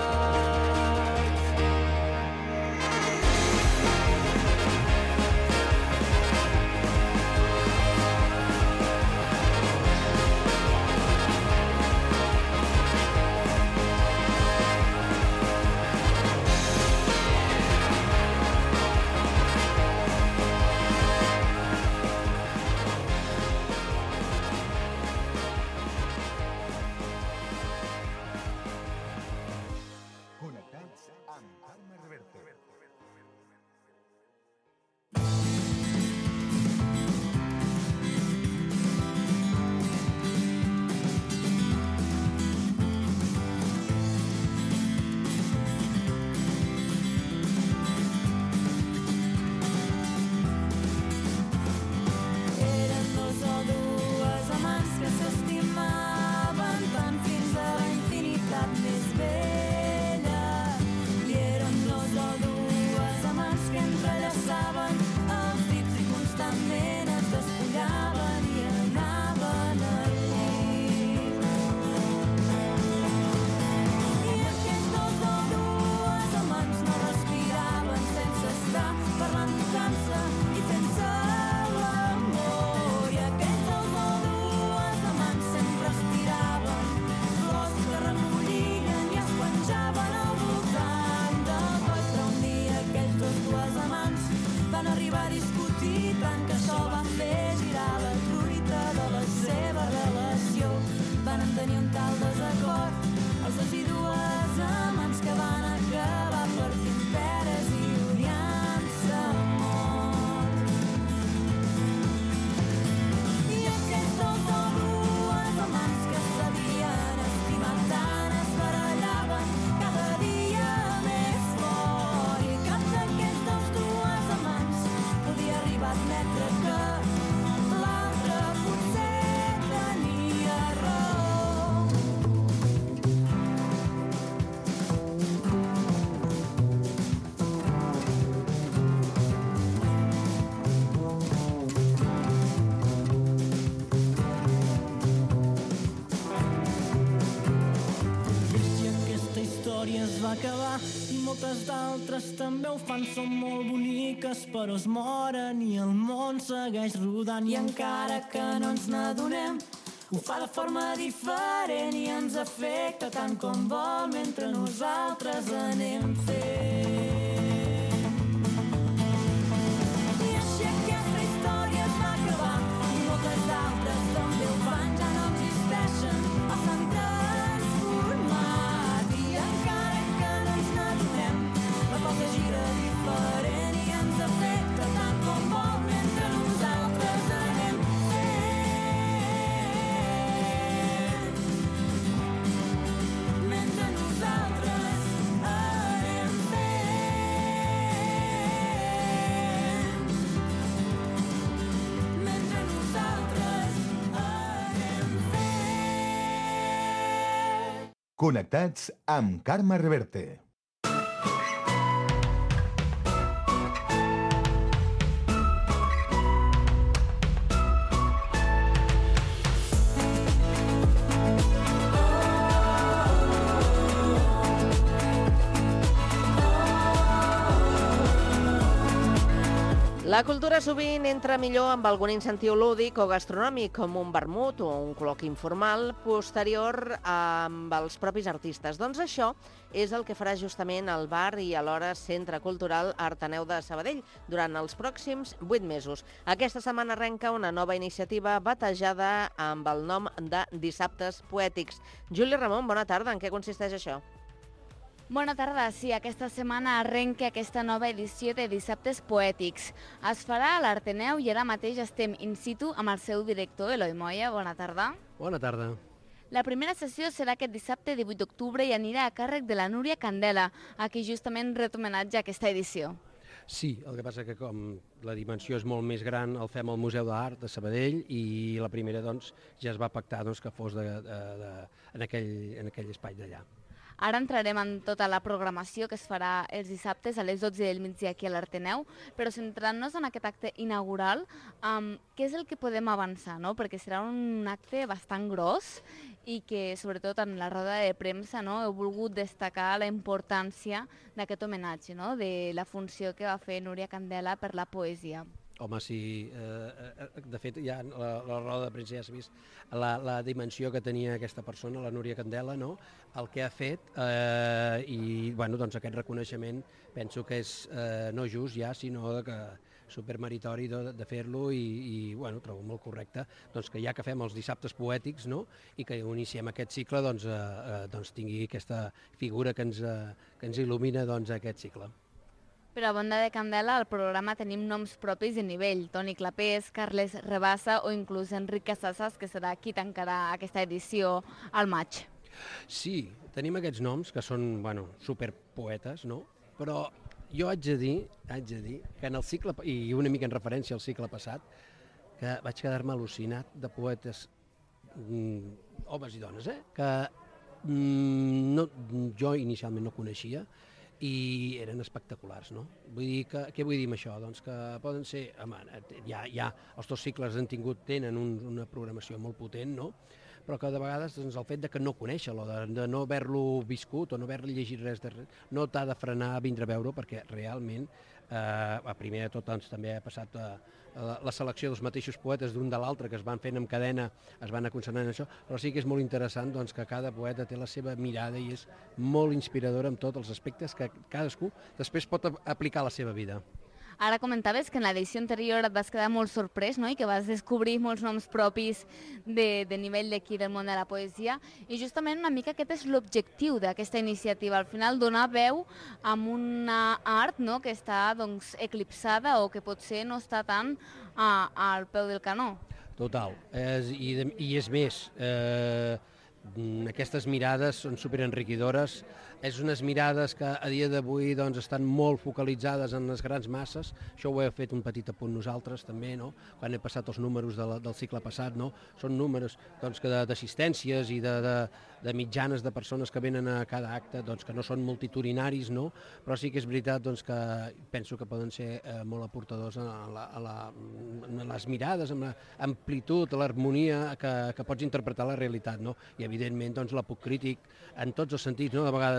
història es va acabar i moltes d'altres també ho fan. Són molt boniques però es moren i el món segueix rodant. I encara que no ens n'adonem, ho fa de forma diferent i ens afecta tant com vol mentre nosaltres anem fent. I així aquesta història es va acabar i moltes d'altres també ho fan. Ja no existeixen o s'han transformat i encara que no ens n'adonem, la cosa gira diferent i ens afecta tant com vol mentre nosaltres anem fent. Mentre nosaltres anem fent. Mentre nosaltres anem fent. Connectats amb Carme Reverte. La cultura sovint entra millor amb algun incentiu lúdic o gastronòmic, com un vermut o un col·loqui informal posterior amb els propis artistes. Doncs això és el que farà justament el bar i alhora Centre Cultural Arteneu de Sabadell durant els pròxims vuit mesos. Aquesta setmana arrenca una nova iniciativa batejada amb el nom de Dissabtes Poètics. Júlia Ramon, bona tarda. En què consisteix això? Bona tarda. Sí, aquesta setmana arrenca aquesta nova edició de Dissabtes Poètics. Es farà a l'Arteneu i ara mateix estem in situ amb el seu director, Eloi Moya. Bona tarda. Bona tarda. La primera sessió serà aquest dissabte divuit d'octubre i anirà a càrrec de la Núria Candela, a qui justament ret homenatge a aquesta edició. Sí, el que passa que com la dimensió és molt més gran, el fem al Museu d'Art de Sabadell i la primera doncs, ja es va pactar doncs, que fos de, de, de, en, aquell, en aquell espai d'allà. Ara entrarem en tota la programació que es farà els dissabtes a les dotze del migdia aquí a l'Arteneu, però centrant-nos en aquest acte inaugural, um, què és el que podem avançar, no? Perquè serà un acte bastant gros i que, sobretot en la roda de premsa, no, heu volgut destacar la importància d'aquest homenatge, no? De la funció que va fer Núria Candela per la poesia. Home, sí, eh, de fet, ja la, la roda de premsa ja s'ha vist la, la dimensió que tenia aquesta persona, la Núria Candela, no? El que ha fet, eh, i bueno, doncs aquest reconeixement penso que és eh, no just ja, sinó que supermeritori de, de fer-lo i, i bueno, trobo molt correcte doncs, que ja que fem els dissabtes poètics, no? I que iniciem aquest cicle, doncs, eh, eh, doncs tingui aquesta figura que ens, eh, que ens il·lumina doncs, aquest cicle. Però a banda de Candela, al programa tenim noms propis de nivell. Toni Clapés, Carles Rebassa o inclús Enric Casasses, que serà qui tancarà aquesta edició al maig. Sí, tenim aquests noms que són, bueno, superpoetes, no? Però jo haig de dir, haig de dir que en el cicle, i una mica en referència al cicle passat, que vaig quedar-me al·lucinat de poetes, mm, homes i dones, eh? que mm, no, jo inicialment no coneixia, i eren espectaculars, no? Vull dir que, què vull dir amb això? Doncs que poden ser, home, ja, ja els dos cicles han tingut, tenen un, una programació molt potent, no? Però que de vegades doncs, el fet de que no conèixer-lo, de, de no haver-lo viscut o no haver-li llegit res de res, no t'ha de frenar a vindre a veure, perquè realment, eh, a primer de tot doncs, també ha passat eh, la, la selecció dels mateixos poetes d'un de l'altre que es van fent en cadena, es van aconseguint això, però sí que és molt interessant doncs, que cada poeta té la seva mirada i és molt inspiradora en tots els aspectes que cadascú després pot aplicar a la seva vida. Ara comentaves que en l'edició anterior et vas quedar molt sorprès, no? I que vas descobrir molts noms propis de, de nivell d'aquí del món de la poesia, i justament una mica aquest és l'objectiu d'aquesta iniciativa, al final donar veu amb una art, no? Que està doncs, eclipsada o que potser no està tant a, al peu del canó. Total, és, i, de, i és més, eh, aquestes mirades són superenriquidores, és unes mirades que a dia d'avui doncs, estan molt focalitzades en les grans masses, això ho he fet un petit apunt nosaltres també, no? Quan he passat els números de la, del cicle passat, no? Són números doncs, d'assistències i de, de, de mitjanes de persones que venen a cada acte, doncs, que no són multitudinaris, no? Però sí que és veritat doncs, que penso que poden ser eh, molt aportadors a, la, a, la, a les mirades, amb l'amplitud, l'harmonia que, que pots interpretar la realitat, no? I evidentment doncs, l'apocrític en tots els sentits, no? De vegades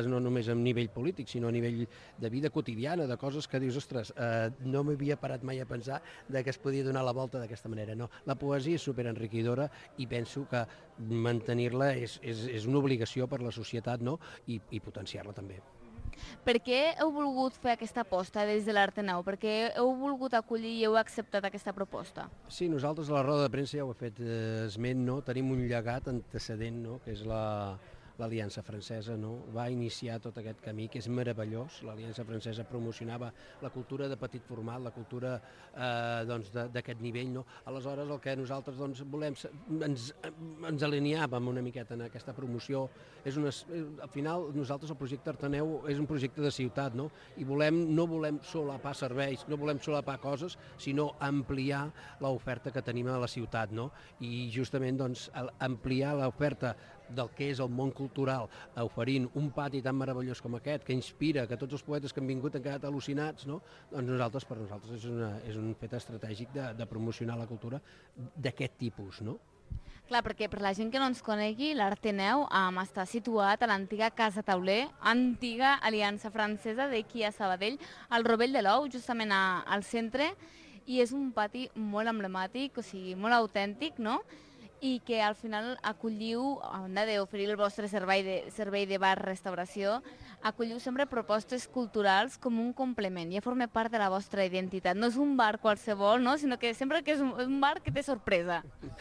nosaltres, no només a nivell polític, sinó a nivell de vida quotidiana, de coses que dius, ostres, eh, no m'havia parat mai a pensar de que es podia donar la volta d'aquesta manera. No, la poesia és superenriquidora i penso que mantenir-la és, és, és una obligació per la societat, no? I, i potenciar-la també. Per què heu volgut fer aquesta aposta des de l'Arteneu? Per què heu volgut acollir i heu acceptat aquesta proposta? Sí, nosaltres a la roda de premsa ja ho he fet eh, esment, no? Tenim un llegat antecedent, no? Que és la, l'Aliança Francesa, no? Va iniciar tot aquest camí, que és meravellós. L'Aliança Francesa promocionava la cultura de petit format, la cultura eh, doncs, d'aquest nivell, no? Aleshores, el que nosaltres doncs, volem, ens, ens alineàvem una miqueta en aquesta promoció. És una, al final, nosaltres el projecte Arteneu és un projecte de ciutat, no? I volem, no volem solapar serveis, no volem solapar coses, sinó ampliar l'oferta que tenim a la ciutat, no? I justament doncs, ampliar l'oferta del que és el món cultural, oferint un pati tan meravellós com aquest, que inspira, que tots els poetes que han vingut han quedat al·lucinats, no? Doncs nosaltres, per nosaltres, és, una, és un fet estratègic de, de promocionar la cultura d'aquest tipus, no? Clar, perquè per la gent que no ens conegui, l'Arteneu um, està situat a l'antiga Casa Tauler, antiga aliança francesa d'aquí a Sabadell, al Rovell de l'Ou, justament a, al centre, i és un pati molt emblemàtic, o sigui, molt autèntic, no? I que al final acolliu, a banda d'oferir el vostre servei de, servei de bar-restauració, acolliu sempre propostes culturals com un complement, ja forma part de la vostra identitat. No és un bar qualsevol, no? Sinó que sempre que és un, un bar que té sorpresa.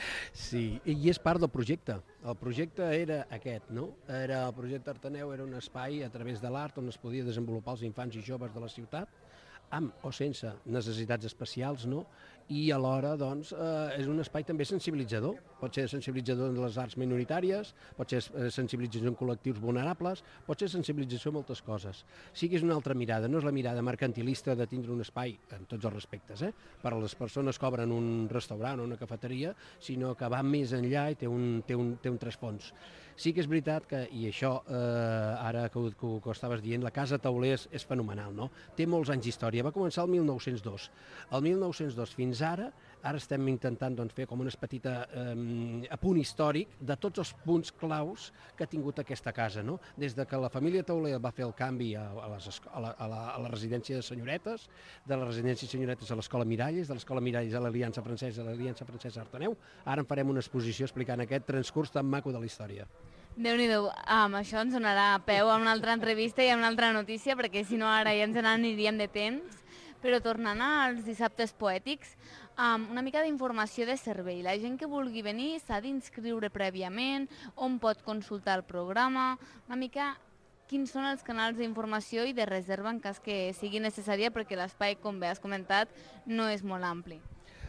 Sí, i és part del projecte. El projecte era aquest, no? Era, el projecte Arteneu era un espai a través de l'art on es podia desenvolupar els infants i joves de la ciutat, amb o sense necessitats especials, no? I alhora, doncs, eh, és un espai també sensibilitzador. Pot ser sensibilitzador en les arts minoritàries, pot ser sensibilització en col·lectius vulnerables, pot ser sensibilització en moltes coses. Sí que és una altra mirada, no és la mirada mercantilista de tindre un espai, en tots els respectes, eh? Per a les persones que obren un restaurant o una cafeteria, sinó que va més enllà i té un, té un, té un trasfons. Sí que és veritat que, i això eh, ara que ho, que, ho, que ho estaves dient, la Casa Tauler és, és fenomenal, no? Té molts anys d'història, va començar el mil nou-cents dos. El mil nou-cents dos fins ara, ara estem intentant doncs, fer com una petita eh, apunt històric de tots els punts claus que ha tingut aquesta casa, no? Des de que la família Tauler va fer el canvi a, a, les, a, la, a, la, a la residència de senyoretes, de la residència de senyoretes a l'Escola Miralles, de l'Escola Miralles a l'Aliança Francesa, a l'Aliança Francesa Arteneu, ara en farem una exposició explicant aquest transcurs tan maco de la història. Déu-n'hi-do, amb això ens donarà peu a una altra entrevista i a una altra notícia, perquè si no ara ja ens n'aniríem de temps. Però tornant als dissabtes poètics, um, una mica d'informació de servei. La gent que vulgui venir s'ha d'inscriure prèviament, on pot consultar el programa, una mica quins són els canals d'informació i de reserva en cas que sigui necessària, perquè l'espai, com bé has comentat, no és molt ampli.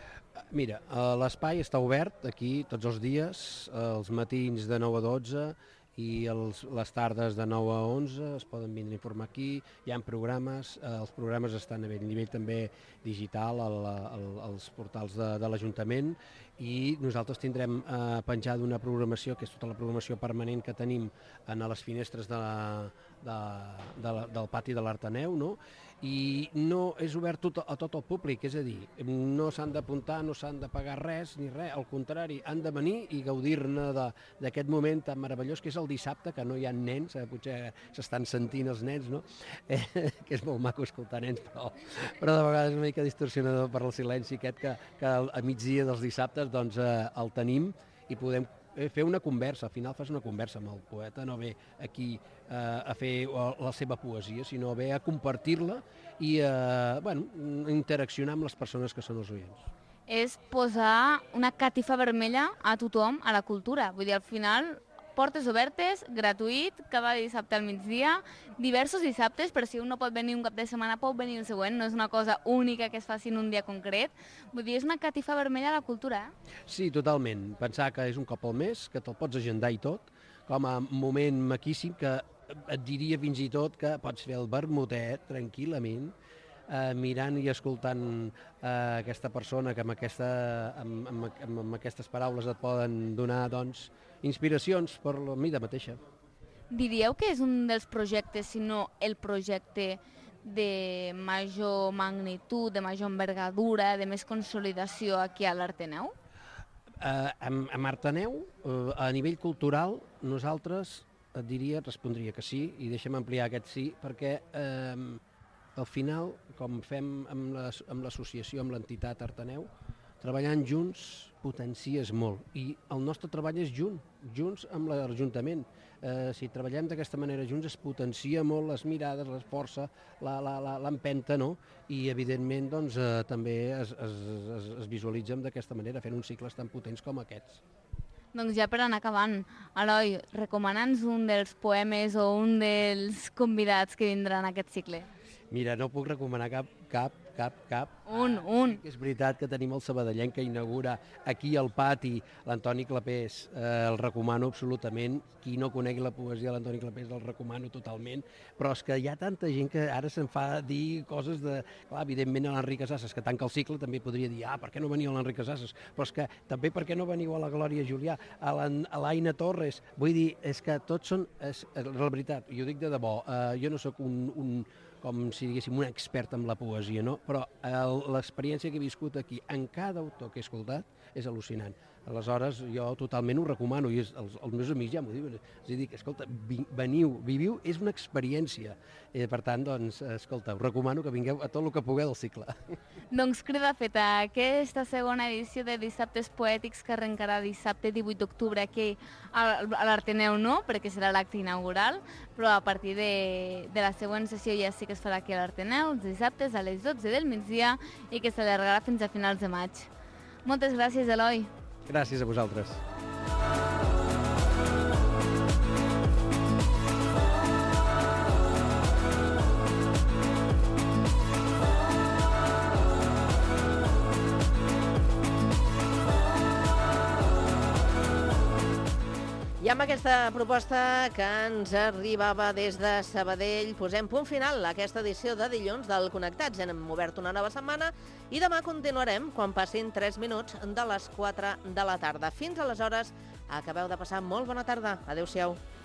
Mira, l'espai està obert aquí tots els dies, els matins de nou a dotze i els, les tardes de nou a onze es poden vindre a informar aquí, hi ha programes, els programes estan a nivell també digital al, al, als portals de, de l'Ajuntament i nosaltres tindrem eh, penjada una programació, que és tota la programació permanent que tenim a les finestres de la, de, de la, del pati de l'Arteneu, no? I no és obert tot, a tot el públic, és a dir, no s'han d'apuntar, no s'han de pagar res ni res, al contrari, han de venir i gaudir-ne d'aquest moment tan meravellós que és el dissabte, que no hi ha nens, eh, potser s'estan sentint els nens, no? Eh, que és molt maco escoltar nens, però, però de vegades és una mica distorsionador per el silenci aquest que, que a migdia dels dissabtes doncs, eh, el tenim i podem fer una conversa, al final fas una conversa amb el poeta, no ve aquí eh, a fer la seva poesia, sinó ve a compartir-la i a bueno, interaccionar amb les persones que són els oients. És posar una catifa vermella a tothom, a la cultura. Vull dir, al final, portes obertes, gratuït, cada dissabte al migdia, diversos dissabtes, però si un no pot venir un cap de setmana, pot venir el següent, no és una cosa única que es faci en un dia concret. Vull dir, és una catifa vermella a la cultura, eh? Sí, totalment. Pensar que és un cop al mes, que te'l pots agendar i tot, com a moment maquíssim, que et diria fins i tot que pots fer el vermutet tranquil·lament, eh, mirant i escoltant eh, aquesta persona que amb, aquesta, amb, amb, amb, amb aquestes paraules et poden donar, doncs, inspiracions per la mida mateixa. Diríeu que és un dels projectes, si no el projecte de major magnitud, de major envergadura, de més consolidació aquí a l'Arteneu? Eh, amb, amb Arteneu, eh, a nivell cultural, nosaltres et diria, et respondria que sí, i deixa'm ampliar aquest sí, perquè eh, al final, com fem amb les- amb l'associació, amb l'entitat Arteneu, treballant junts potencies molt, i el nostre treball és junt, junts amb l'Ajuntament. Eh, si treballem d'aquesta manera junts es potencia molt les mirades, la força, la- la- la- l'empenta, no? I evidentment doncs, eh, també es, es, es, es visualitzen d'aquesta manera, fent uns cicles tan potents com aquests. Doncs ja per anar acabant, Eloi, recomana'ns un dels poemes o un dels convidats que vindran a aquest cicle. Mira, no puc recomanar cap, cap, cap, cap. Un, un. És veritat que tenim el sabadellenc que inaugura aquí al pati l'Antoni Clapés. Eh, el recomano absolutament. Qui no conegui la poesia de l'Antoni Clapés el recomano totalment. Però és que hi ha tanta gent que ara se'n fa dir coses de... Clar, evidentment l'Enric Casasses, que tanca el cicle, també podria dir, ah, per què no veniu a l'Enric Casasses? Però és que també per què no veniu a la Glòria Julià, a l'Aina Torres? Vull dir, és que tots són... És, és la veritat, i ho dic de debò, eh, jo no sóc un... un com si diguéssim un expert en la poesia, no? Però l'experiència que he viscut aquí en cada autor que he escoltat és al·lucinant. Aleshores, jo totalment ho recomano, i és, els, els meus amics ja m'ho diuen. És a dir, escolta, vi, veniu, viviu, és una experiència. Eh, per tant, doncs, escolta, us recomano que vingueu a tot el que pugueu del cicle. Doncs crida feta, aquesta segona edició de Dissabtes Poètics que arrencarà dissabte divuit d'octubre aquí a l'Arteneu no, perquè serà l'acte inaugural, però a partir de, de la següent sessió ja sí que es farà aquí a l'Arteneu, els dissabtes a les dotze del migdia i que s'allargarà fins a finals de maig. Moltes gràcies, Eloi. Gràcies a vosaltres. I amb aquesta proposta que ens arribava des de Sabadell posem punt final a aquesta edició de dilluns del Connectats. Hem obert una nova setmana i demà continuarem quan passin tres minuts de les quatre de la tarda. Fins aleshores, acabeu de passar molt bona tarda. Adéu-siau.